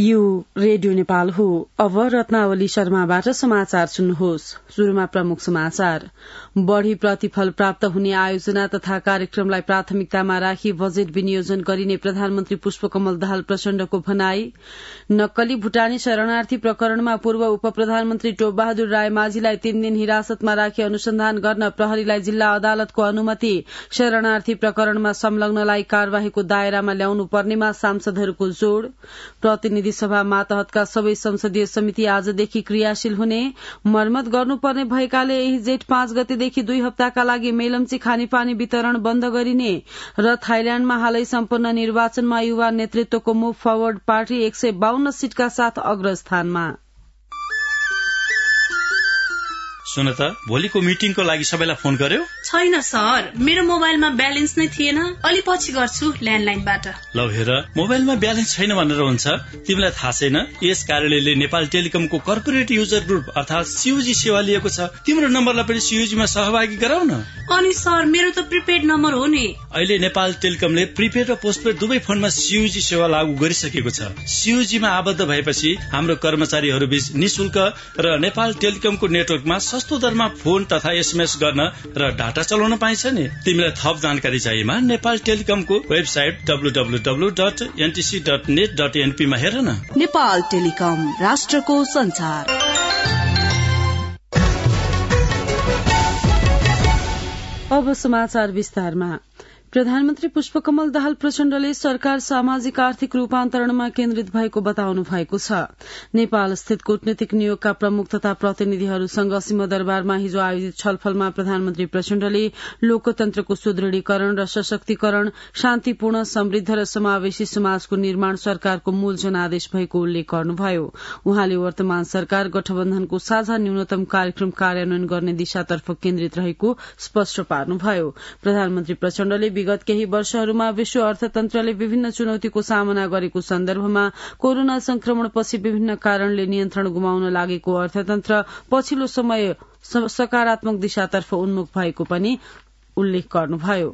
यो रेडियो नेपाल हो। अब रत्नावली शर्माबाट समाचार सुन्नुहोस्। सुरुमा प्रमुख समाचार। बढ़ी प्रतिफल प्राप्त हुने आयोजना तथा कार्यक्रमलाई प्राथमिकतामा राखी बजेट विनियोजन गरिने प्रधानमन्त्री पुष्पकमल दाहाल प्रचण्डको भनाई। नक्कली भूटानी शरणार्थी प्रकरणमा पूर्व उप प्रधानमन्त्री टोपबहादुर रायमाझीलाई 3 दिन हिरासतमा राखी अनुसन्धान गर्न प्रहरीलाई जिल्ला अदालतको अनुमति। शरणार्थी प्रकरणमा संलग्नलाई कार्यवाहीको दायरामा ल्याउनु पर्नेमा सांसदहरूको जोड़। प्रतिनिधि सभा मातहतका सबै संसदीय समिति आजदेखि क्रियाशील हुने। मर्मत गर्नुपर्ने भएकाले यही जेठ 5 गतेदेखि 2 हप्ताका लागि मेलम्ची खानेपानी वितरण बन्द गरिने। र थाइल्याण्डमा हालै सम्पन्न निर्वाचनमा युवा नेतृत्वको मुभ फरवर्ड पार्टी 152 सीटका साथ अग्रस्थानमा। सुन त, भोलिको मिटिङको लागि सबैलाई फोन गर्यो? छैन सर, मेरो मोबाइलमा ब्यालेन्स नै थिएन। अलि पछि गर्छु ल्यान्डलाइनबाट। ल हेर, मोबाइलमा ब्यालेन्स छैन भनेर हुन्छ? तिमीलाई थाहा छैन यस कार्यालयले नेपाल टेलिकमको कर्पोरेट युजर ग्रुप अर्थात सीयूजी सेवा लिएको छ। तिम्रो नम्बरलाई पनि सीयूजीमा सहभागी गराउन। अनि सर, मेरो त प्रिपेड नम्बर हो नि। अहिले नेपाल टेलिकमले प्रिपेड र पोस्टपेड दुवै फोनमा सीयूजी सेवा लागू गरिसकेको छ। सीयूजीमा आबद्ध भएपछि हाम्रो कर्मचारीहरूबीच निशुल्क र नेपाल टेलिकमको नेटवर्कमा सस्तो दरमा फोन तथा एसएमएस गर्न र डाटा चलाउन पाइन्छ नि। तिमीलाई थप जानकारी चाहिएमा नेपाल टेलिकमको वेबसाइट www.ntc.net.np मा हेर न। नेपाल टेलिकम, राष्ट्रको संचार। अब समाचार विस्तारमा। प्रधानमन्त्री पुष्पकमल दाहाल प्रचण्डले सरकार सामाजिक आर्थिक रूपान्तरणमा केन्द्रित भएको बताउनु भएको छ। नेपाल स्थित कूटनीतिक नियोगका प्रमुख तथा प्रतिनिधिहरूसँग सिंहदरबारमा हिजो आयोजित छलफलमा प्रधानमन्त्री प्रचण्डले लोकतन्त्रको सुदृढीकरण र सशक्तिकरण, शान्तिपूर्ण, समृद्ध र समावेशी समाजको निर्माण सरकारको मूल जनादेश भएको उल्लेख गर्नुभयो। उहाँले वर्तमान सरकार गठबन्धनको साझा न्यूनतम कार्यक्रम कार्यान्वयन गर्ने दिशातर्फ केन्द्रित रहेको स्पष्ट पार्नुभयो। प्रधानमन्त्री प्रचण्डले विगत केही वर्षहरूमा विश्व अर्थतन्त्रले विभिन्न चुनौतीको सामना गरेको सन्दर्भमा कोरोना संक्रमणपछि विभिन्न कारणले नियन्त्रण गुमाउन लागेको अर्थतन्त्र पछिल्लो समय सकारात्मक दिशातर्फ उन्मुख भएको पनि उल्लेख गर्नुभयो।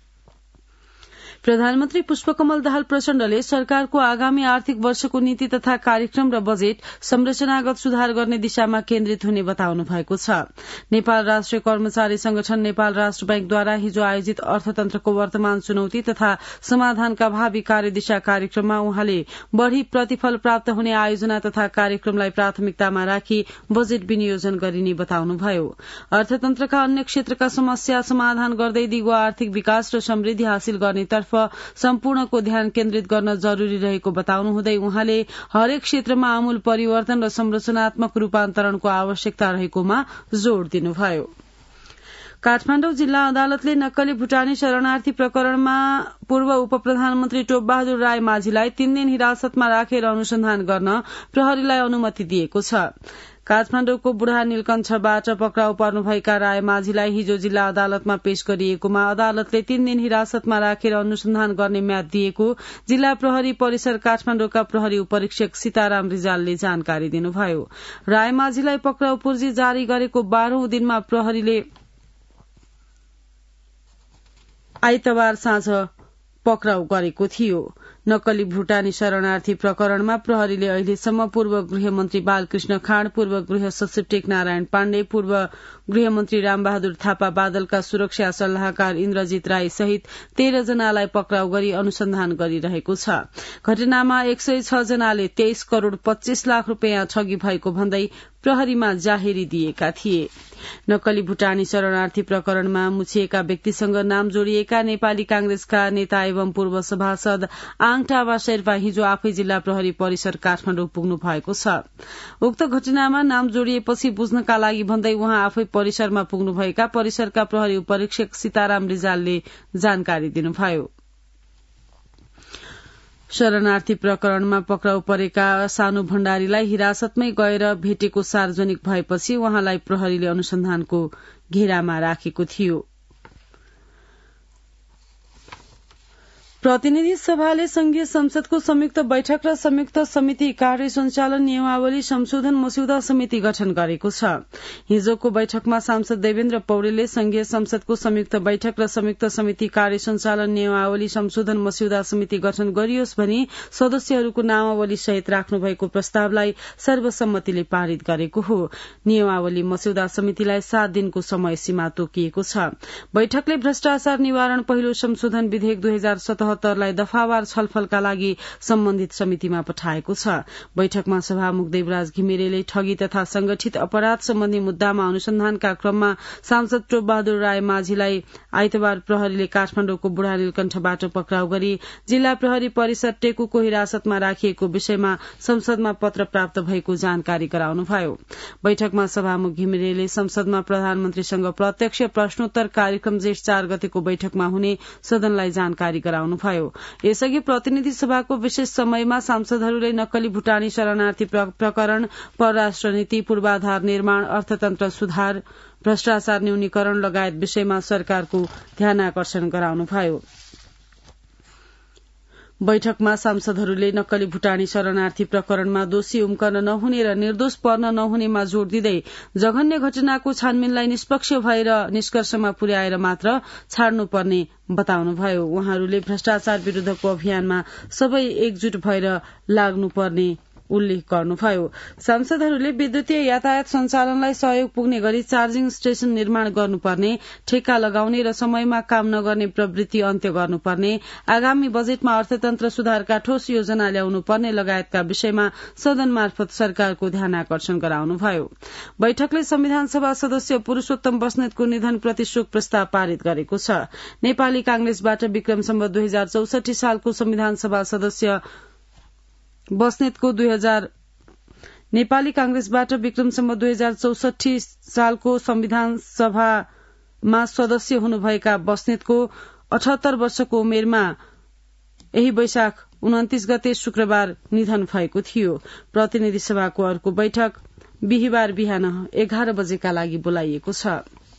प्रधानमन्त्री पुष्पकमल दाहाल प्रचण्डले सरकारको आगामी आर्थिक वर्षको नीति तथा कार्यक्रम र बजेट संरचनागत सुधार गर्ने दिशामा केन्द्रित हुने बताउनु भएको छ। नेपाल राष्ट्रिय कर्मचारी संगठन, नेपाल राष्ट्र बैंकद्वारा हिजो आयोजित अर्थतन्त्रको वर्तमान चुनौती तथा समाधानका भावी कार्यदिशा कार्यक्रममा उहाँले बढ़ी प्रतिफल प्राप्त हुने आयोजना तथा कार्यक्रमलाई प्राथमिकतामा राखी बजेट विनियोजन गरिने बताउनुभयो। अर्थतन्त्रका अन्य क्षेत्रका समस्या समाधान गर्दै दिगो आर्थिक विकास र समृद्धि हासिल गर्नेतर्फ सम्पूर्णको ध्यान केन्द्रित गर्न जरूरी रहेको बताउनुहुँदै उहाँले हरेक क्षेत्रमा आमूल परिवर्तन र संरचनात्मक रूपान्तरणको आवश्यकता रहेकोमा जोड़ दिनुभयो। काठमाडौँ जिल्ला अदालतले नक्कली भूटानी शरणार्थी प्रकरणमा पूर्व उप प्रधानमन्त्री टोपबहादुर रायमाझीलाई 3 दिन हिरासतमा राखेर अनुसन्धान गर्न प्रहरीलाई अनुमति दिएको छ। काठमाडौँको बुढा नीलकण्ठबाट पक्राउ पर्नुभएका रायमाझीलाई हिजो जिल्ला अदालतमा पेश गरिएकोमा अदालतले 3 दिन हिरासतमा राखेर अनुसन्धान गर्ने म्याद दिएको जिल्ला प्रहरी परिसर काठमाडौँका प्रहरी उपरीक्षक सीताराम रिजालले जानकारी दिनुभयो। रायमाझीलाई पक्राउ पूर्जी जारी गरेको 12औं दिनमा प्रहरीले आइतबार साँझ पक्राउ गरेको थियो। नक्कली भूटानी शरणार्थी प्रकरणमा प्रहरीले अहिलेसम्म पूर्व गृहमन्त्री बालकृष्ण खाँड, पूर्व गृह सचिव टेकनारायण पाण्डे, पूर्व गृहमन्त्री रामबहादुर थापा, बादलका सुरक्षा सल्लाहकार इन्द्रजित राई सहित 13 जनालाई पक्राउ गरी अनुसन्धान गरिरहेको छ। घटनामा 106 जनाले 23 करोड़ 25 लाख रूपियाँ ठगी भएको भन्दै प्रहरीमा जाहेरी दिएका थिए। नक्कली भूटानी शरणार्थी प्रकरणमा मुछिएका व्यक्तिसँग नाम जोडिएका नेपाली कांग्रेसका नेता एवं पूर्व सभासद आङटाबा शेर्पा हिजो आफै जिल्ला प्रहरी परिसर काठमाडौँ पुग्नु भएको छ। उक्त घटनामा नाम जोडिएपछि बुझ्नका लागि भन्दै उहाँ आफै परिसरमा पुग्नुभएका परिसरका प्रहरी उपरीक्षक सीताराम रिजालले जानकारी दिनुभयो। शरणार्थी प्रकरणमा पक्राउ परेका सानु भण्डारीलाई हिरासतमै गएर भेटेको सार्वजनिक भएपछि उहाँलाई प्रहरीले अनुसन्धानको घेरामा राखेको थियो। प्रतिनिधि सभाले संघीय संसदको संयुक्त बैठक र संयुक्त समिति कार्य संचालन नियमावली संशोधन मस्यौदा समिति गठन गरेको छ। हिजोको बैठकमा सांसद देवेन्द्र पौडेलले संघीय संसदको संयुक्त बैठक र संयुक्त समिति कार्य संचालन नियमावली संशोधन मस्यौदा समिति गठन गरियोस् भनी सदस्यहरूको नामावली सहित राख्नु भएको प्रस्तावलाई सर्वसम्मतिले पारित गरेको हो। नियमावली मस्यौदा समितिलाई 7 दिनको समय सीमा तोकिएको छ। बैठकले भ्रष्टाचार निवारण पहिलो संशोधन विधेयक 2077लाई दफावार छलफलका लागि सम्बन्धित समितिमा पठाएको छ। बैठकमा सभामुख देवराज घिमिरेले ठगी तथा संगठित अपराध सम्बन्धी मुद्दामा अनुसन्धानका क्रममा सांसद टोपबहादुर राय माझीलाई आइतबार प्रहरीले काठमाडौँको बुढा नीलकण्ठबाट पक्राउ गरी जिल्ला प्रहरी परिषद टेकुको हिरासतमा राखिएको विषयमा संसदमा पत्र प्राप्त भएको जानकारी गराउनुभयो। बैठकमा सभामुख घिमिरेले संसदमा प्रधानमन्त्रीसँग प्रत्यक्ष प्रश्नोत्तर कार्यक्रम जेठ 4 गतेको बैठकमा हुने सदनलाई जानकारी गराउनुभयो। यसअघि प्रतिनिधि सभाको विशेष समयमा सांसदहरूले नक्कली भूटानी शरणार्थी प्रकरण, परराष्ट्र नीति, पूर्वाधार निर्माण, अर्थतन्त्र सुधार, भ्रष्टाचार न्यूनीकरण लगायत विषयमा सरकारको ध्यानाकर्षण गराउनुभयो। बैठकमा सांसदहरूले नक्कली भूटानी शरणार्थी प्रकरणमा दोषी उम्कन नहुने र निर्दोष पर्न नहुनेमा जोड़ दिँदै जघन्य घटनाको छानबिनलाई निष्पक्ष भएर निष्कर्षमा पुर्याएर मात्र छाड्नुपर्ने बताउनुभयो। उहाँहरूले भ्रष्टाचार विरूद्धको अभियानमा सबै एकजुट भएर लाग्नुपर्ने उल्लेख गर्नुभयो। सांसदहरूले विद्युतीय यातायात सञ्चालनलाई सहयोग पुग्ने गरी चार्जिङ स्टेशन निर्माण गर्नुपर्ने, ठेक्का लगाउने र समयमा काम नगर्ने प्रवृत्ति अन्त्य गर्नुपर्ने, आगामी बजेटमा अर्थतन्त्र सुधारका ठोस योजना ल्याउनुपर्ने लगायतका विषयमा सदन मार्फत सरकारको ध्यानाकर्षण गराउनुभयो। बैठकले संविधान सभा सदस्य पुरूषोत्तम बस्नेतको निधनप्रति शोक प्रस्ताव पारित गरेको छ। नेपाली कांग्रेसबाट विक्रम सम्वत 2064 सालको संविधान सभा सदस्य बस्नेतको नेपाली कांग्रेसबाट विक्रम सम्वत 2064 सालको संविधान सभामा सदस्य हुनुभएका बस्नेतको 78 वर्षको उमेरमा यही वैशाख 29 गते शुक्रबार निधन भएको थियो। प्रतिनिधि सभाको अर्को बैठक बिहिबार बिहान 11 बजेका लागि बोलाइएको छ।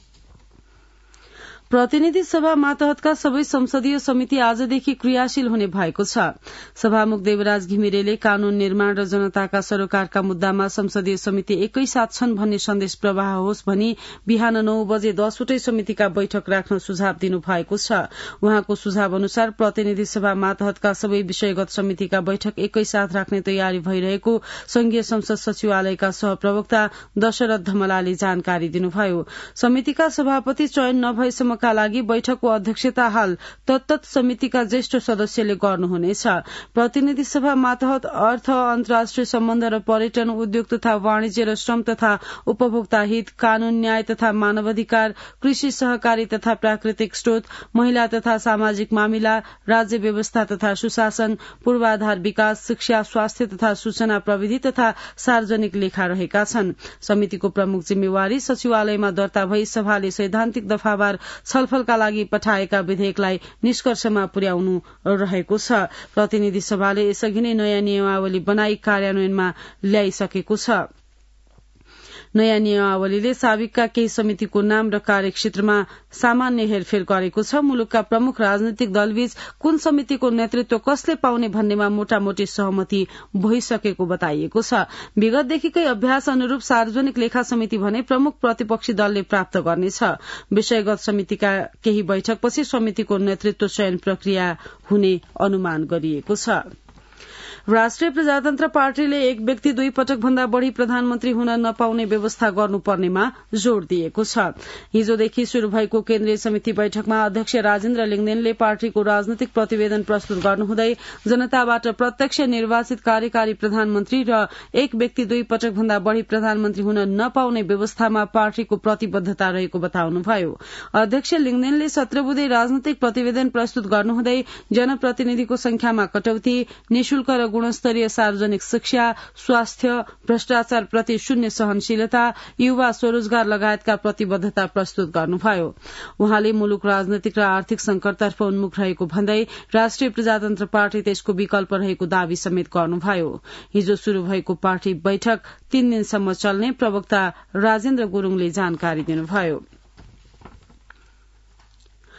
प्रतिनिधि सभा मातहतका सबै संसदीय समिति आजदेखि क्रियाशील हुने भएको छ। सभामुख देवराज घिमिरेले कानून निर्माण र जनताका सरोकारका मुद्दामा संसदीय समिति एकैसाथ छन् भन्ने सन्देश प्रवाह होस् भनी बिहान 9 बजे 10वटै समितिका बैठक राख्न सुझाव दिनु भएको छ। उहाँको सुझाव अनुसार प्रतिनिधि सभा मातहतका सबै विषयगत समितिका बैठक एकैसाथ राख्ने तयारी भइरहेको संघीय संसद सचिवालयका सहप्रवक्ता दशरथ धमलाले जानकारी दिनुभयो। समितिका सभापति चयन नभएसम्म का लागि बैठकको अध्यक्षता हाल तत्त समितिका ज्येष्ठ सदस्यले गर्नुहुनेछ। प्रतिनिधि सभा मातहत अर्थ, अन्तर्राष्ट्रिय सम्बन्ध र पर्यटन, उद्योग तथा वाणिज्य र श्रम तथा उपभोक्ता हित, कानून, न्याय तथा मानवाधिकार, कृषि सहकारी तथा प्राकृतिक स्रोत, महिला तथा सामाजिक मामिला, राज्य व्यवस्था तथा सुशासन, पूर्वाधार विकास, शिक्षा, स्वास्थ्य तथा सूचना प्रविधि तथा सार्वजनिक लेखा रहेका छन्। समितिको प्रमुख जिम्मेवारी सचिवालयमा दर्ता भई सभाले सैद्धान्तिक दफावार छलफलका लागि पठाएका विधेयकलाई निष्कर्षमा पुर्याउनु रहेको छ। प्रतिनिधि सभाले यसअघि नै नयाँ नियमावली बनाई कार्यान्वयनमा ल्याइसकेको छ। नयाँ नियमावलीले साबिकका केही समितिको नाम र कार्यक्षेत्रमा सामान्य हेरफेर गरेको छ। मुलुकका प्रमुख राजनैतिक दलबीच कुन समितिको नेतृत्व कसले पाउने भन्नेमा मोटामोटी सहमति भइसकेको बताइएको छ। विगतदेखिकै अभ्यास अनुरूप सार्वजनिक लेखा समिति भने प्रमुख प्रतिपक्षी दलले प्राप्त गर्नेछ। विषयगत समितिका केही बैठकपछि समितिको नेतृत्व चयन प्रक्रिया हुने अनुमान गरिएको छ। राष्ट्रिय प्रजातन्त्र पार्टीले एक व्यक्ति 2 पटक भन्दा बढ़ी प्रधानमन्त्री हुन नपाउने व्यवस्था गर्नुपर्नेमा जोड़ दिएको छ। हिजोदेखि शुरू भएको केन्द्रीय समिति बैठकमा अध्यक्ष राजेन्द्र लिङदेनले पार्टीको राजनैतिक प्रतिवेदन प्रस्तुत गर्नुहुँदै जनताबाट प्रत्यक्ष निर्वाचित कार्यकारी प्रधानमन्त्री र एक व्यक्ति 2 पटक भन्दा बढ़ी प्रधानमन्त्री हुन नपाउने व्यवस्थामा पार्टीको प्रतिबद्धता रहेको बताउनुभयो। अध्यक्ष लिङदेनले 17 बुँदे राजनैतिक प्रतिवेदन प्रस्तुत गर्नुहुँदै जनप्रतिनिधिको संख्यामा कटौती, निशुल्क र गुणस्तरीय सार्वजनिक शिक्षा, स्वास्थ्य, भ्रष्टाचार प्रति शून्य सहनशीलता, युवा स्वरोजगार लगायतका प्रतिबद्धता प्रस्तुत गर्नुभयो। उहाँले मुलुक राजनैतिक र आर्थिक संकटतर्फ उन्मुख रहेको भन्दै राष्ट्रिय प्रजातन्त्र पार्टी त्यसको विकल्प रहेको दावी समेत गर्नुभयो। हिजो शुरू भएको पार्टी बैठक 3 दिनसम्म चल्ने प्रवक्ता राजेन्द्र गुरूङले जानकारी दिनुभयो।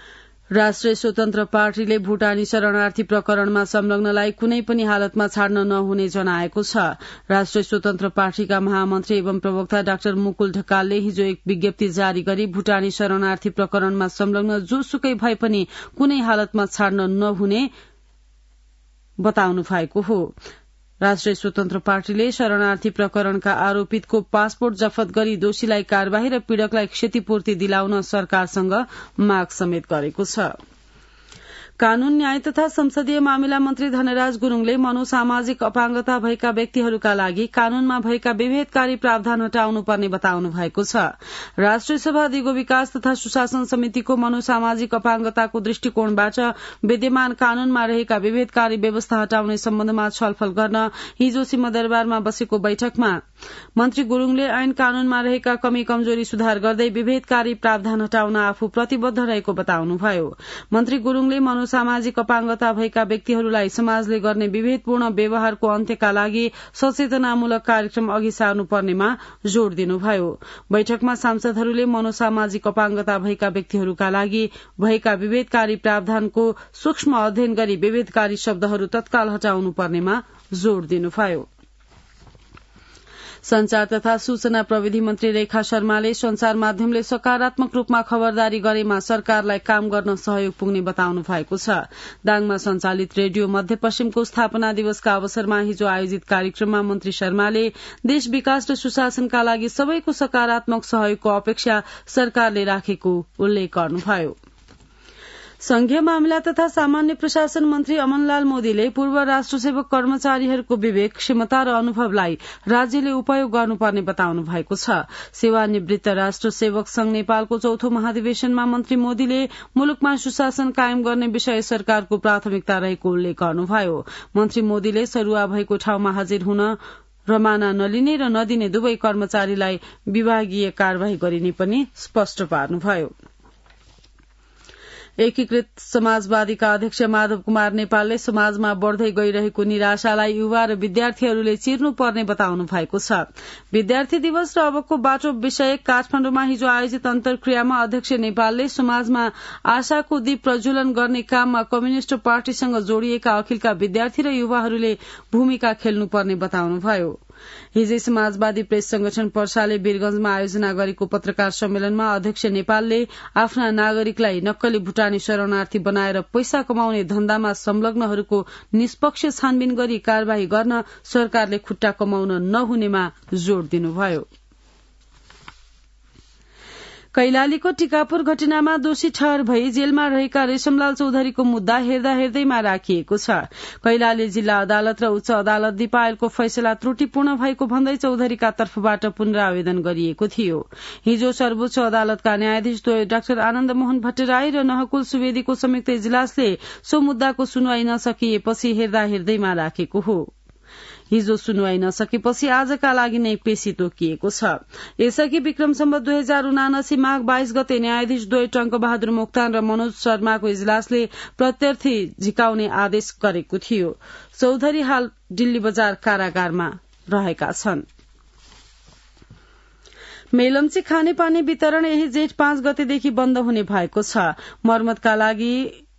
राष्ट्रिय स्वतन्त्र पार्टीले भूटानी शरणार्थी प्रकरणमा संलग्नलाई कुनै पनि हालतमा छाड्न नहुने जनाएको छ। राष्ट्रिय स्वतन्त्र पार्टीका महामन्त्री एवं प्रवक्ता डाक्टर मुकुल ढकालले हिजो एक विज्ञप्ति जारी गरी भूटानी शरणार्थी प्रकरणमा संलग्न जोसुकै भए पनि कुनै हालतमा छाड्न नहुने बताउनु भएको हो। राष्ट्रिय स्वतन्त्र पार्टीले शरणार्थी प्रकरणका आरोपितको पासपोर्ट जफत गरी दोषीलाई कार्यवाही र पीड़कलाई क्षतिपूर्ति दिलाउन सरकारसँग माग समेत गरेको छ। कानून न्याय तथा संसदीय मामिला मन्त्री धनराज गुरूङले मनोसामाजिक अपाङ्गता भएका व्यक्तिहरूका लागि कानूनमा भएका विभेदकारी प्रावधान हटाउनु पर्ने बताउनु भएको छ। राष्ट्रिय सभा दिगो विकास तथा सुशासन समितिको मनोसामाजिक अपाङ्गताको दृष्टिकोणबाट विद्यमान कानूनमा रहेका विभेदकारी व्यवस्था हटाउने सम्बन्धमा छलफल गर्न हिजो सिंहदरबारमा बसेको बैठकमा मन्त्री गुरूङले ऐन कानूनमा रहेका कमी कमजोरी सुधार गर्दै विभेदकारी प्रावधान हटाउन आफू प्रतिबद्ध रहेको बताउनुभयो। मन्त्री गुरूङले सामाजिक अपाङ्गता भएका व्यक्तिहरूलाई समाजले गर्ने विभेदपूर्ण व्यवहारको अन्त्यका लागि सचेतनामूलक कार्यक्रम अघि सार्नुपर्नेमा जोड़ दिनुभयो। बैठकमा सांसदहरूले मनोसामाजिक अपाङ्गता भएका व्यक्तिहरूका लागि भएका विभेदकारी प्रावधानको सूक्ष्म अध्ययन गरी विभेदकारी शब्दहरू तत्काल हटाउनु पर्नेमा जोड़ दिनुभयो। संचार तथा सूचना प्रविधि मन्त्री रेखा शर्माले संचार माध्यमले सकारात्मक रूपमा खबरदारी गरेमा सरकारलाई काम गर्न सहयोग पुग्ने बताउनु भएको छ। दाङमा सञ्चालित रेडियो मध्यपश्चिमको स्थापना दिवसका अवसरमा हिजो आयोजित कार्यक्रममा मन्त्री शर्माले देश विकास र सुशासनका लागि सबैको सकारात्मक सहयोगको अपेक्षा सरकारले राखेको उल्लेख गर्नुभयो। संघीय मामिला तथा सामान्य प्रशासन मन्त्री अमनलाल मोदीले पूर्व राष्ट्रसेवक कर्मचारीहरूको विवेक, क्षमता र अनुभवलाई राज्यले उपयोग गर्नुपर्ने बताउनु भएको छ। सेवानिवृत्त राष्ट्रसेवक संघ नेपालको चौथो महाधिवेशनमा मन्त्री मोदीले मुलुकमा सुशासन कायम गर्ने विषय सरकारको प्राथमिकता रहेको उल्लेख गर्नुभयो। मन्त्री मोदीले सरुवा भएको ठाउँमा हाजिर हुन रमाना नलिने र नदिने दुवै कर्मचारीलाई विभागीय कार्यवाही गरिने पनि स्पष्ट पार्नुभयो। एकीकृत समाजवादीका अध्यक्ष माधव कुमार नेपालले समाजमा बढ़दै गइरहेको निराशालाई युवा र विद्यार्थीहरूले चिर्नुपर्ने बताउनु भएको छ। विद्यार्थी दिवस र अबको बाटो विषय काठमाडौँमा हिजो आयोजित अन्तर्क्रियामा अध्यक्ष नेपालले समाजमा आशाको दीप प्रज्वलन गर्ने काममा कम्युनिष्ट पार्टीसँग जोडिएका अखिलका विद्यार्थी र युवाहरूले भूमिका खेल्नुपर्ने बताउनुभयो। हिजै समाजवादी प्रेस संगठन पर्साले वीरगंजमा आयोजना गरेको पत्रकार सम्मेलनमा अध्यक्ष नेपालले आफ्ना नागरिकलाई नक्कली भूटानी शरणार्थी बनाएर पैसा कमाउने धन्दामा संलग्नहरूको निष्पक्ष छानबिन गरी कार्यवाही गर्न सरकारले खुट्टा कमाउन नहुनेमा जोड़ दिनुभयो। कैलालीको टिकापुर घटनामा दोषी ठहर भई जेलमा रहेका रेशमलाल चौधरीको मुद्दा हेर्दा हेर्दैमा राखिएको छ। कैलाली जिल्ला अदालत र उच्च अदालत दिपायलको फैसला त्रुटिपूर्ण भएको भन्दै चौधरीका तर्फबाट पुनरावेदन गरिएको थियो। हिजो सर्वोच्च अदालतका न्यायाधीश डाक्टर आनन्द मोहन भट्टराई र नहकुल सुवेदीको संयुक्त इजलासले सो मुद्दाको सुनवाई नसकिएपछि हेर्दा हेर्दैमा राखेको हो। हिजो सुनवाई नसकेपछि आजका लागि नै पेशी तोकिएको छ। यसअघि विक्रम सम्वत 2079 माघ 22 गते न्यायाधीश द्वय टंक बहादुर मोक्तान र मनोज शर्माको इजलासले प्रत्यर्थी झिकाउने आदेश गरेको थियो। चौधरी हाल दिल्ली बजार कारागारमा रहेका छन्। मेलम्ची खानेपानी वितरण यही जेठ 5 गतेदेखि बन्द हुने भएको छ। मर्मतका लागि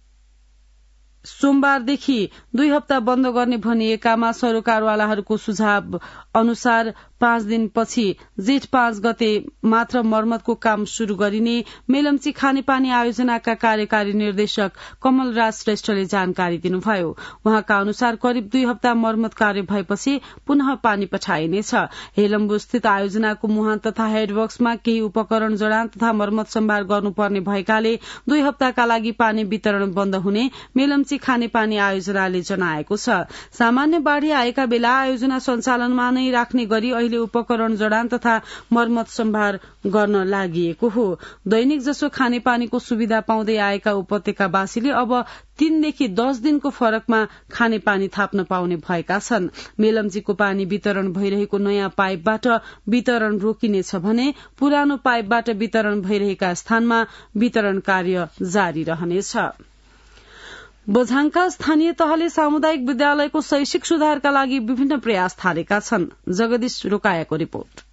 सोमबारदेखि 2 हप्ता बन्द गर्ने भनिएकामा सरोकारवालाहरूको सुझाव अनुसार 5 दिनपछि जेठ 5 गते मात्र मर्मतको काम शुरू गरिने मेलम्ची खानेपानी आयोजनाका कार्यकारी निर्देशक कमल राज श्रेष्ठले जानकारी दिनुभयो। उहाँका अनुसार करिब 2 हप्ता मर्मत कार्य भएपछि पुनः पानी पठाइनेछ। हेलम्बु स्थित आयोजनाको मुहान तथा हेडवर्क्समा केही उपकरण जडान तथा मर्मत सम्भार गर्नुपर्ने भएकाले 2 हप्ताका लागि पानी वितरण बन्द हुने मेलम्ची खानेपानी आयोजनाले जनाएको छ। सामान्य बाढ़ी आएका बेला आयोजना सञ्चालनमा नै राख्ने गरी अहिले उपकरण जडान तथा मर्मत सम्भार गर्न लागि हो। दैनिक जसो खानेपानीको सुविधा पाउँदै आएका उपत्यकावासीले अब 3 देखि 10 दिनको फरकमा खानेपानी थाप्न पाउने भएका छन्। मेलम्चीको पानी वितरण भइरहेको नयाँ पाइपबाट वितरण रोकिनेछ भने पुरानो पाइपबाट वितरण भइरहेका स्थानमा वितरण कार्य जारी रहनेछ। बझाङका स्थानीय तहले सामुदायिक विद्यालयको शैक्षिक सुधारका लागि विभिन्न प्रयास थालेका छन्। जगदीश रोकायाको रिपोर्ट।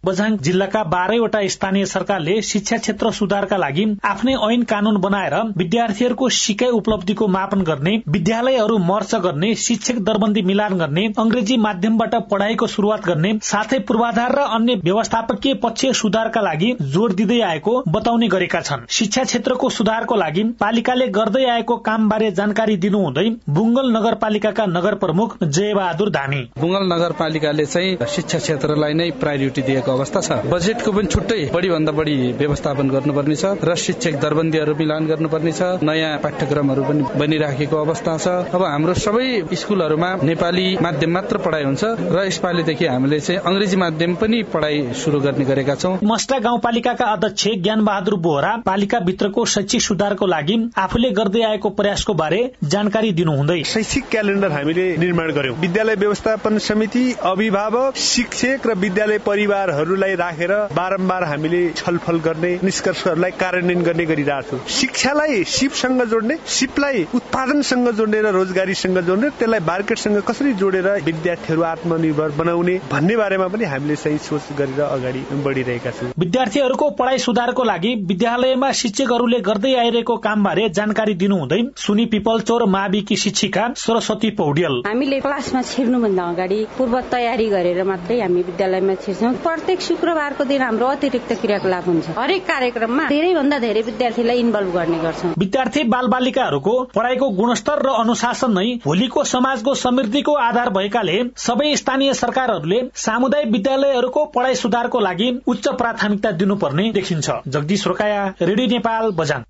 बझाङ जिल्लाका 12वटा स्थानीय सरकारले शिक्षा क्षेत्र सुधारका लागि आफ्नै ऐन कानून बनाएर विद्यार्थीहरूको सिकाइ उपलब्धिको मापन गर्ने, विद्यालयहरू मर्ज गर्ने, शिक्षक दरबन्दी मिलान गर्ने, अंग्रेजी माध्यमबाट पढ़ाइको शुरूआत गर्ने साथै पूर्वाधार र अन्य व्यवस्थापकीय पक्ष सुधारका लागि जोड़ दिँदै आएको बताउने गरेका छन्। शिक्षा क्षेत्रको सुधारको लागि पालिकाले गर्दै आएको कामबारे जानकारी दिनुहुँदै बुङ्गल नगरपालिकाका नगर प्रमुख जयबहादुर धामी, बुङ्गल नगरपालिकाले चाहिँ शिक्षा क्षेत्रलाई नै प्रायोरिटी दिएको अवस्था छ। बजेटको पनि छुट्टै बढी भन्दा बढी व्यवस्थापन गर्नुपर्ने छ र शिक्षक दरबन्दीहरू मिलान गर्नुपर्ने छ। नयाँ पाठ्यक्रमहरू पनि बनिराखेको अवस्था छ। अब हाम्रो सबै स्कुलहरूमा नेपाली माध्यम मात्र पढाइ हुन्छ र यसपालिदेखि हामीले चाहिँ अंग्रेजी माध्यम पनि पढाइ शुरू गर्ने गरेका छौं। मस्टा गाउँपालिकाका अध्यक्ष ज्ञानबहादुर बोहरा पालिका भित्रको शैक्षिक सुधारको लागि आफूले गर्दै आएको प्रयासको बारे जानकारी दिनुहुँदै शैक्षिक क्यालेण्डर हामीले निर्माण गर्यौं। विद्यालय व्यवस्थापन समिति, अभिभावक, शिक्षक र विद्यालय परिवारहरूलाई राखेर बारम्बार हामीले छलफल गर्ने, निष्कर्षहरूलाई कार्यान्वयन गर्ने गरिरहेछौं। शिक्षालाई सिपसँग जोड्ने, सिपलाई उत्पादनसँग जोड्ने र रोजगारीसँग जोड्ने, त्यसलाई मार्केटसँग कसरी जोडेर विद्यार्थीहरू आत्मनिर्भर बनाउने भन्ने बारेमा पनि हामीले सही सोच गरेर अगाडि बढिरहेका छौं। विद्यार्थीहरूको पढाइ सुधारको लागि विद्यालयमा शिक्षकहरूले गर्दै आइरहेको कामबारे जानकारी दिनुहुँदै सुनी पिपलचोर माविकी शिक्षिका सरस्वती पौडेल, हामीले क्लासमा छिर्नुभन्दा अगाडि पूर्व तयारी गरेर मात्रै हामी विद्यालयमा छिर्छौं। प्रत्येक शुक्रबारको दिन हाम्रो अतिरिक्त क्रियाकलाप हुन्छ। हरेक कार्यक्रममा धेरै भन्दा धेरै विद्यार्थीलाई इन्भल्भ गर्ने गर्छौं। विद्यार्थी बालबालिकाहरूको पढाइको गुणस्तर र अनुशासन नै भोलिको समाजको समृद्धिको आधार भएकाले सबै स्थानीय सरकारहरूले सामुदायिक विद्यालयहरूको पढाइ सुधारको लागि उच्च प्राथमिकता दिनुपर्ने देखिन्छ। जगदीश रोकाया, रेडियो नेपाल, बझाङ।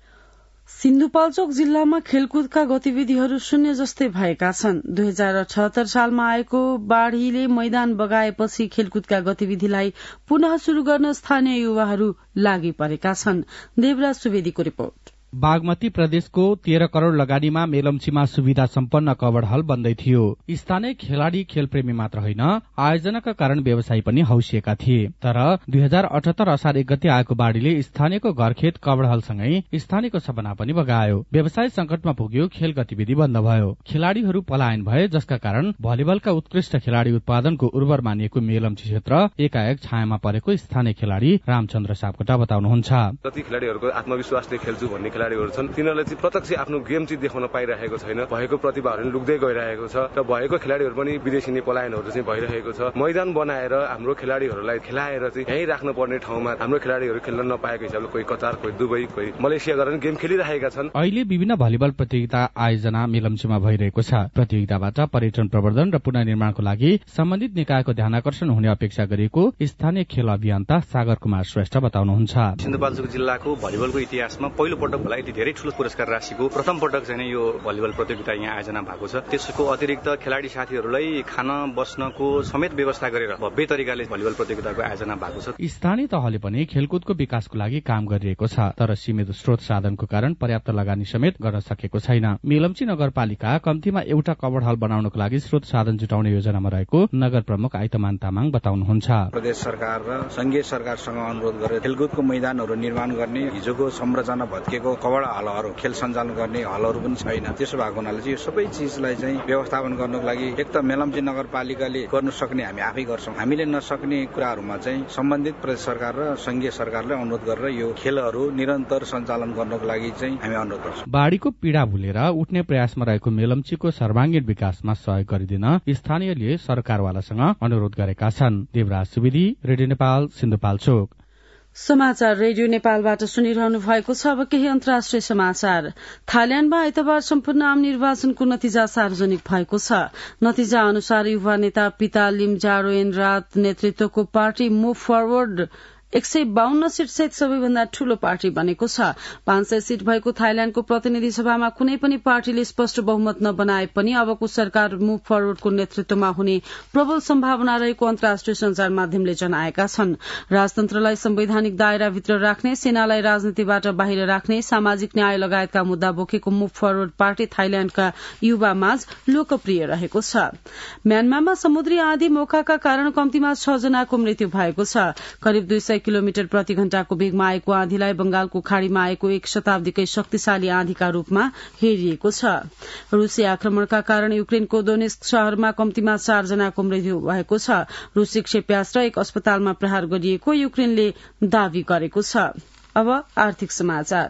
सिन्धुपाल्चोक जिल्लामा खेलकुदका गतिविधिहरू शून्य जस्तै भएका छन्। 2078 सालमा आएको बाढ़ीले मैदान बगाएपछि खेलकुदका गतिविधिलाई पुनः शुरू गर्न स्थानीय युवाहरू लागि परेका छन्। देवराज सुवेदीको रिपोर्ट। बागमती प्रदेशको 13 करोड़ लगानीमा मेलम्चीमा सुविधा सम्पन्न कबड हल बन्दै थियो। स्थानीय खेलाड़ी खेलप्रेमी मात्र होइन, आयोजनाका कारण व्यवसायी पनि हौसिएका थिए। तर 2078 असार 1 गते आएको बाढ़ीले स्थानीयको घरखेत कबड हलसँगै स्थानीयको सपना पनि बगायो। व्यवसाय संकटमा पुग्यो, खेल गतिविधि बन्द भयो, खेलाड़ीहरू पलायन भए, जसका कारण भलिबलका उत्कृष्ट खेलाड़ी उत्पादनको उर्वर मानिएको मेलम्ची क्षेत्र एकाएक छायामा परेको स्थानीय खेलाड़ी रामचन्द्र सापकोटा बताउनुहुन्छ। कति खेलाड़ीहरूको आत्मविश्वासले खेल्छु भन्ने खेलाड़ीहरू छन्, तिनीहरूले चाहिँ प्रत्यक्ष आफ्नो गेम चाहिँ देखाउन पाइरहेको छैन। भएको प्रतिभाहरू लुक्दै गइरहेको छ र भएको खेलाड़ीहरू पनि विदेशी पलायनहरू चाहिँ भइरहेको छ। मैदान बनाएर हाम्रो खेलाड़ीहरूलाई खेलाएर चाहिँ यही राख्नु पर्ने ठाउँमा हाम्रो खेलाड़ीहरू खेल्न नपाएको हिसाबले कोही कतार, कोही दुबई, कोही मलेसिया गरेर गेम खेलिरहेका छन्। अहिले विभिन्न भलिबल प्रतियोगिता आयोजना मेलम्चीमा भइरहेको छ। प्रतियोगिताबाट पर्यटन प्रवर्धन र पुनर्निर्माणको लागि सम्बन्धित निकायको ध्यानकर्षण हुने अपेक्षा गरिएको स्थानीय खेल अभियन्ता सागर कुमार श्रेष्ठ बताउनुहुन्छ। सिन्धुपाल्चोक जिल्लाको भलिबलको इतिहासमा पहिलो पटक होला यति धेरै ठूलो पुरस्कार राशिको प्रथम पटक चाहिँ यो भलिबल प्रतियोगिता यहाँ आयोजना भएको छ। त्यसको अतिरिक्त खेलाडी साथीहरूलाई खान बस्नको समेत व्यवस्था गरेर भव्य तरिकाले भलिबल प्रतियोगिताको आयोजना भएको छ। स्थानीय तहले पनि खेलकुदको विकासको लागि काम गरिरहेको छ, तर सीमित स्रोत साधनको कारण पर्याप्त लगानी समेत गर्न सकेको छैन। मेलम्ची नगरपालिका कम्तीमा एउटा कबड हल बनाउनको लागि स्रोत साधन जुटाउने योजनामा रहेको नगर प्रमुख आइतमान तामाङ बताउनुहुन्छ। प्रदेश सरकार र संघीय सरकारसँग अनुरोध गरेर खेलकुदको मैदानहरू निर्माण गर्ने, हिजोको संरचना भत्केको कबड हलहरू, खेल सञ्चालन गर्ने हलहरू पनि छैन। त्यसो भएको हुनाले चाहिँ यो सबै चिजलाई चाहिँ व्यवस्थापन गर्नको लागि एक त मेलम्ची नगरपालिकाले गर्न सक्ने हामी आफै गर्छौं, हामीले नसक्ने कुराहरूमा चाहिँ सम्बन्धित प्रदेश सरकार र संघीय सरकारले अनुरोध गरेर यो खेलहरू निरन्तर सञ्चालन गर्नको लागि चाहिँ हामी अनुरोध गर्छौं। बाढ़ीको पीड़ा भुलेर उठ्ने प्रयासमा रहेको मेलम्चीको सर्वाङ्गीण विकासमा सहयोग गरिदिन स्थानीयले सरकारवालासँग अनुरोध गरेका छन्। देवराज सुवेदी, रेडियो नेपाल, सिन्धुपाल्चोक। समाचार रेडियो नेपालबाट सुनिरहनु भएको छ। अब केही अन्तर्राष्ट्रिय समाचार। थाइल्याण्डमा आइतबार सम्पूर्ण आम निर्वाचनको नतिजा सार्वजनिक भएको छ। नतिजा अनुसार युवा नेता पिता लिमजारोएन रात नेतृत्वको पार्टी मुभ फरवर्ड 152 सीट सहित सबैभन्दा ठूलो पार्टी बनेको छ। 500 सीट भएको थाइल्याण्डको प्रतिनिधि सभामा कुनै पनि पार्टीले स्पष्ट बहुमत नबनाए पनि अबको सरकार मुभ फरवर्डको नेतृत्वमा हुने प्रबल सम्भावना रहेको अन्तर्राष्ट्रिय संचार माध्यमले जनाएका छन्। राजतन्त्रलाई संवैधानिक दायराभित्र राख्ने, सेनालाई राजनीतिबाट बाहिर राख्ने, सामाजिक न्याय लगायतका मुद्दा बोकेको मुभ फरवर्ड पार्टी थाइल्याण्डका युवा माझ लोकप्रिय रहेको छ। म्यानमारमा समुद्री आँधी मोखाका कारण कम्तीमा 6 जनाको मृत्यु भएको छ। करिब 200 100 किलोमिटर प्रति घण्टाको वेगमा आएको आँधीलाई बंगालको खाड़ीमा आएको 1 शताब्दीकै शक्तिशाली आँधीका रूपमा हेरिएको छ। रूसी आक्रमणका कारण युक्रेनको दोनेस्क शहरमा कम्तीमा 4 जनाको मृत्यु भएको छ। रूसी क्षेप्यास्त्र एक अस्पतालमा प्रहार गरिएको युक्रेनले दावी गरेको छ। अब आर्थिक समाचार।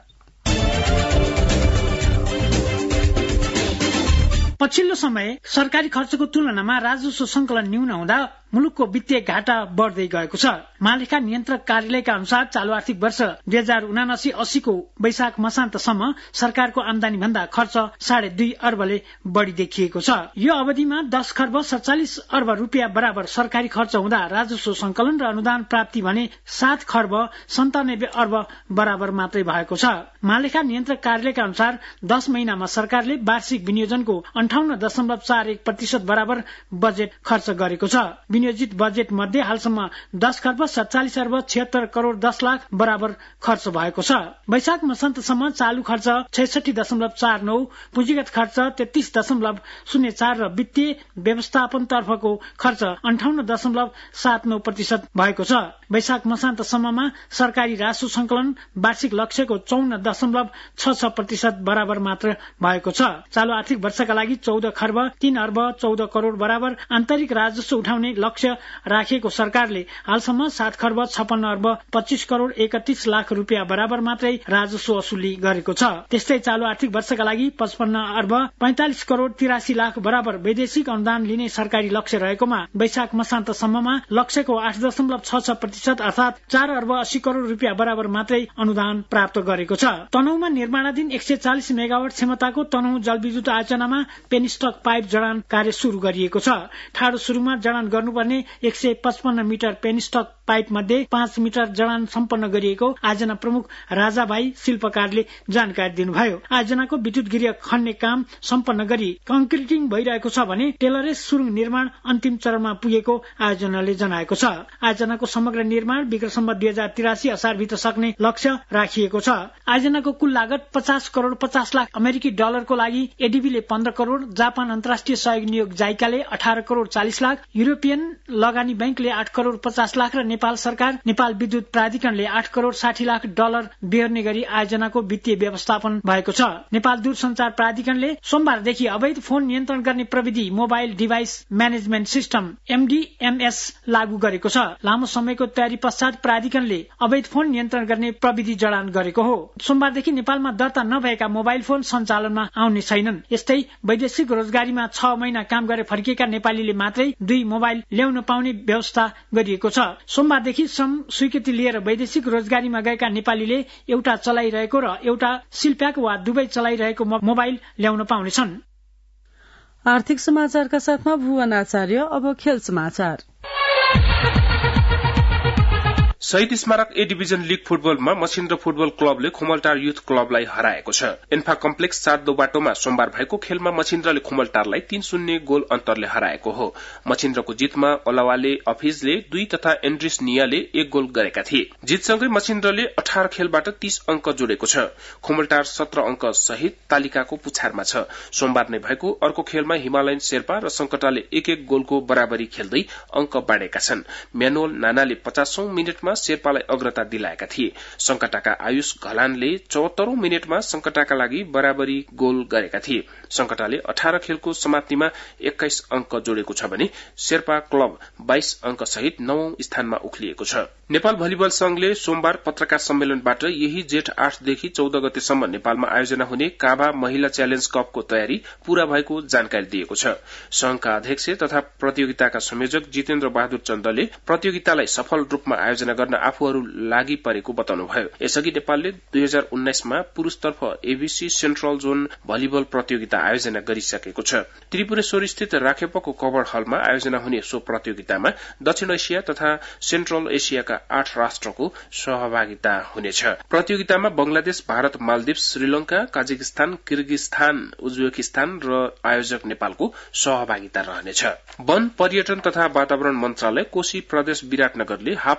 पछिल्लो समय सरकारी खर्चको तुलनामा राजस्व संकलन न्यून हुँदा मुलुकको वित्तीय घाटा बढ्दै गएको छ। महालेखा नियन्त्रक कार्यालयका अनुसार चालू आर्थिक वर्ष 2079-80 को वैशाख मसान्तसम्म सरकारको आमदानी भन्दा खर्च 2.5 अर्बले बढ़ी देखिएको छ। यो अवधिमा 10 खर्ब 47 अर्ब रुपियाँ बराबर सरकारी खर्च हुँदा राजस्व संकलन र अनुदान प्राप्ति भने 7 खर्ब 97 अर्ब बराबर मात्रै भएको छ। महालेखा नियन्त्रक कार्यालयका अनुसार 10 महिनामा सरकारले वार्षिक विनियोजनको 58.41% बराबर बजेट खर्च गरेको छ। विनियोजित बजेट मध्ये हालसम्म 10 खर्ब 47 अर्ब 76 करोड़ 10 लाख बराबर खर्च भएको छ। वैशाख मसान्तसम्म चालू खर्च 66.49, पुँजीगत खर्च 33.04 र वित्तीय व्यवस्थापन तर्फको खर्च 58.79% भएको छ। वैशाख मसान्तसम्ममा सरकारी राजस्व संकलन वार्षिक लक्ष्यको 54.66% बराबर मात्र भएको छ। चालू आर्थिक वर्षका लागि 14 खर्ब 3 अर्ब 14 करोड़ बराबर आन्तरिक राजस्व उठाउने लक्ष्य राखेको सरकारले हालसम्म 7 खर्ब 56 अर्ब 25 करोड़ 31 लाख रुपियाँ बराबर मात्रै राजस्व वसुली गरेको छ। त्यस्तै चालू आर्थिक वर्षका लागि 55 अर्ब 45 करोड़ 83 लाख बराबर वैदेशिक अनुदान लिने सरकारी लक्ष्य रहेकोमा वैशाख मसान्तसम्ममा लक्ष्यको 8.66% अर्थात 4 अर्ब 80 करोड़ रुपियाँ बराबर मात्रै अनुदान प्राप्त गरेको छ। तनहुमा निर्माणाधीन 140 मेगावाट क्षमताको तनहु जलविद्युत आयोजनामा पेनिस्टक पाइप जडान कार्य शुरू गरिएको छ। ठाडो शुरूमा जडान गर्नुपर्ने 155 मिटर पेनिस्टक पाइप मध्ये 5 मिटर जडान सम्पन्न गरिएको आयोजना प्रमुख राजाभाई शिल्पकारले जानकारी दिनुभयो। आयोजनाको विद्युत गृह खन्ने काम सम्पन्न गरी कंक्रिटिङ भइरहेको छ भने टेलरेस सुरुङ निर्माण अन्तिम चरणमा पुगेको आयोजनाले जनाएको छ। आयोजनाको समग्र निर्माण विक्रम 2083 असारभित्र सक्ने लक्ष्य राखिएको छ। आयोजनाको कुल लागत 50 करोड़ 50 लाख अमेरिकी डलरको लागि एडीबीले 15 करोड़, जापान अन्तर्राष्ट्रिय सहयोग नियोग जाइकाले 18 करोड़ 40 लाख, युरोपियन लगानी बैंकले 8 करोड़ 50 लाख र नेपाल सरकार नेपाल विद्युत प्राधिकरणले 8 करोड़ 60 लाख डलर बेहोर्ने गरी आयोजनाको वित्तीय व्यवस्थापन भएको छ। नेपाल दूरसञ्चार प्राधिकरणले सोमबारदेखि अवैध फोन नियन्त्रण गर्ने प्रविधि mobile device management system MDMS लागू गरेको छ। लामो समयको तयारी पश्चात प्राधिकरणले अवैध फोन नियन्त्रण गर्ने प्रविधि जडान गरेको हो। सोमबारदेखि नेपालमा दर्ता नभएका मोबाइल फोन सञ्चालनमा आउने छैनन्। यस्तै वैदेशिक रोजगारीमा 6 महिना काम गरे फर्किएका नेपालीले मात्रै 2 मोबाइल ल्याउन पाउने व्यवस्था गरिएको छ। सोमबारदेखि श्रम स्वीकृति लिएर वैदेशिक रोजगारीमा गएका नेपालीले एउटा चलाइरहेको र एउटा सिलप्याक वा दुवै चलाइरहेको मोबाइल ल्याउन पाउनेछन्। आर्थिक समाचारका साथमा भुवन आचार्य। अब खेल समाचार। शहीद स्मारक ए डिभिजन लीग फुटबलमा मछिन्द्र फुटबल क्लबले खुमलटार युथ क्लबलाई हराएको छ। इन्फा कम्प्लेक्स 7 बाटोमा सोमबार भएको खेलमा मछिन्द्रले खुमलटारलाई 3-0 गोल अन्तरले हराएको हो। मछिन्द्रको जितमा ओलावाले अफिजले 2 तथा एन्ड्रिस नियाले 1 गोल गरेका थिए। जितसँगै मछिन्द्रले 18 खेलबाट 30 अंक जोडेको छ। खुमलटार 17 अंक सहित तालिकाको पुछारमा छ। सोमबार नै भएको अर्को खेलमा हिमालयन शेर्पा र संकटाले 1-1 गोलको बराबरी खेल्दै अंक बाँडेका छन्। म्यानुअल नानाले 50औं मिनेटमा शेर्पालाई अग्रता दिलाएका थिए। संकटाका आयुष घलानले 74औं मिनेटमा संकटाका लागि बराबरी गोल गरेका थिए। संकटाले 18 खेलको समाप्तिमा 21 अंक जोडेको छ भने शेर्पा क्लब 22 अंक सहित 9औं स्थानमा उक्लिएको छ। नेपाल भलिबल संघले सोमबार पत्रकार सम्मेलनबाट यही जेठ 8 देखि 14 गतेसम्म नेपालमा आयोजना हुने काभा महिला च्यालेन्ज कपको तयारी पूरा भएको जानकारी दिएको छ। संघका अध्यक्ष तथा प्रतियोगिताका संयोजक जितेन्द्र बहादुर चन्दले प्रतियोगितालाई सफल रूपमा आयोजना गर्न आफूहरू लागि परेको बताउनुभयो। यसअघि नेपालले 2019 मा पुरूषतर्फ एबीसी सेन्ट्रल जोन भलिबल प्रतियोगिता आयोजना गरिसकेको छ। त्रिपुरेश्वर स्थित राखेपको कवर हलमा आयोजना हुने सो प्रतियोगितामा दक्षिण एसिया तथा सेन्ट्रल एसियाका 8 राष्ट्रको सहभागिता हुनेछ। प्रतियोगितामा Bangladesh, Bharat, Maldives, Sri Lanka, Kazakhstan, Kyrgyzstan, Uzbekistan र आयोजक नेपालको सहभागिता रहनेछ। वन, पर्यटन तथा वातावरण मन्त्रालय कोशी प्रदेश विराटनगरले हाफ म्याराथन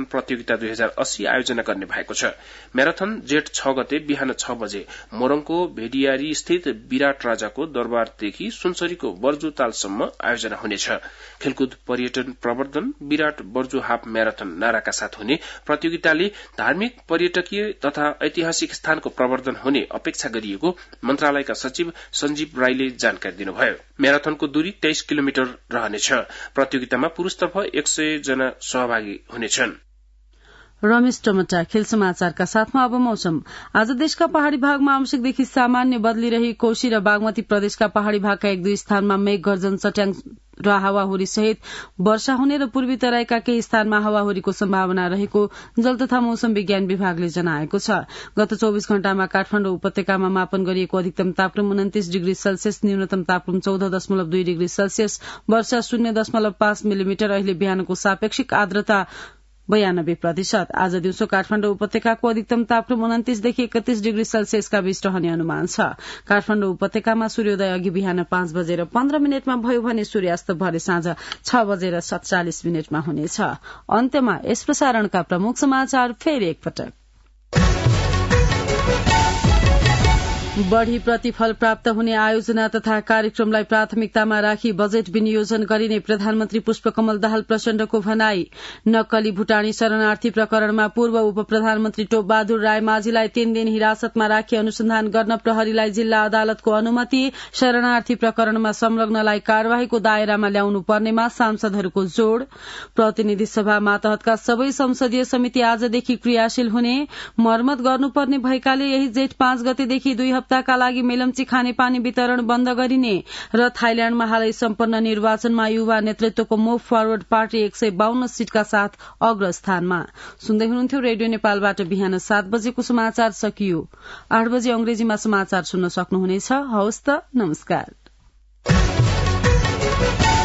म्याराथन प्रतियोगिता 2080 आयोजना गर्ने भएको छ। म्याराथन जेठ 6 गते बिहान 6 बजे मोरङको भेडियारी स्थित विराट राजाको दरबारदेखि सुनसरीको बर्जु तालसम्म आयोजना हुनेछ। खेलकुद पर्यटन प्रवर्धन विराट बर्जु हाफ म्याराथन नाराका साथ हुने प्रतियोगिताले धार्मिक पर्यटकीय तथा ऐतिहासिक स्थानको प्रवर्धन हुने अपेक्षा गरिएको मन्त्रालयका सचिव सञ्जीव राईले जानकारी दिनुभयो। म्याराथनको दूरी 23 किलोमिटर रहनेछ। प्रतियोगितामा पुरुषतर्फ 100 जना सहभागी हुनेछन्। रमेश टमटा खेल समाचारका साथमा अब मौसम। आज देशका पहाड़ी भागमा आंशिकदेखि सामान्य बदली रही कोशी र बागमती प्रदेशका पहाड़ी भागका 1-2 स्थानमा मेघ गर्जन चट्याङ र हावाहुरी सहित वर्षा हुने र पूर्वी तराईका केही स्थानमा हावाहुरीको सम्भावना रहेको जल तथा मौसम विज्ञान विभागले जनाएको छ। गत 24 घण्टामा काठमाडौँ उपत्यकामा मापन गरिएको अधिकतम तापक्रम 29 डिग्री सेल्सियस, न्यूनतम तापक्रम 14.2 डिग्री सेल्सियस, वर्षा 0.5 मिलिमिटर। अहिले बिहानको सापेक्षिक आर्द्रता 92%। आज दिउँसो काठमाडौँ उपत्यकाको अधिकतम तापक्रम 29 देखि 31 डिग्री सेल्सियसका बीच रहने अनुमान छ। काठमाडौँ उपत्यकामा सूर्योदय अघि बिहान 5:15 भयो भने सूर्यास्त भरे साँझ 6:47 हुनेछ। अन्त्यमा यस प्रसारणका प्रमुख समाचार फेरि एकपटक। बढ़ी प्रतिफल प्राप्त हुने आयोजना तथा कार्यक्रमलाई प्राथमिकतामा राखी बजेट विनियोजन गरिने प्रधानमन्त्री पुष्पकमल दाहाल प्रचण्डको भनाई। नक्कली भूटानी शरणार्थी प्रकरणमा पूर्व उप प्रधानमन्त्री टोप बहादुर राय माझीलाई 3 दिन हिरासतमा राखी अनुसन्धान गर्न प्रहरीलाई जिल्ला अदालतको अनुमति। शरणार्थी प्रकरणमा संलग्नलाई कार्यवाहीको दायरामा ल्याउनु पर्नेमा सांसदहरूको जोड़। प्रतिनिधि सभा मातहतका सबै संसदीय समिति आजदेखि क्रियाशील हुने। मर्मत गर्नुपर्ने भएकाले यही जेठ 5 गतेदेखि 2 हप्ताका लागि मेलम्ची खानेपानी वितरण बन्द गरिने। र थाइल्याण्डमा हालै सम्पन्न निर्वाचनमा युवा नेतृत्वको मुभ फरवर्ड पार्टी 152 सीटका साथ अग्रस्थानमा। सुन्दै हुनुहुन्थ्यो रेडियो नेपालबाट बिहान 7 बजेको समाचार सकियो। 8 बजे अंग्रेजीमा समाचार सुन्न सक्नुहुनेछ। हवस् त, नमस्कार।